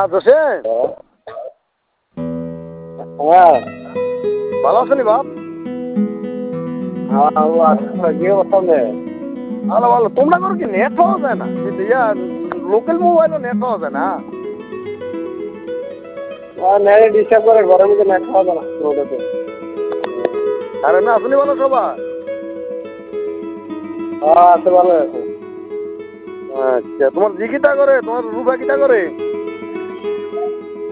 জোসেন, হ্যাঁ ভালো আছেন বাপ? কি অবস্থা নেই? ভালো ভালো। তোমরা করো কি নেট পাওয়া যায় না? লোকাল মোবাইলও নেট পাওয়া যায় না? নেটে ডিস্টার্ব করে, ঘরের মধ্যে নেট খাওয়া যায় না রোডেতে। আরে না, আসলে ভালো সবাই? হ্যাঁ আছে, ভালো আছে। আচ্ছা, তোমার জি কিটা করে, তোমার রূপা কিটা করে?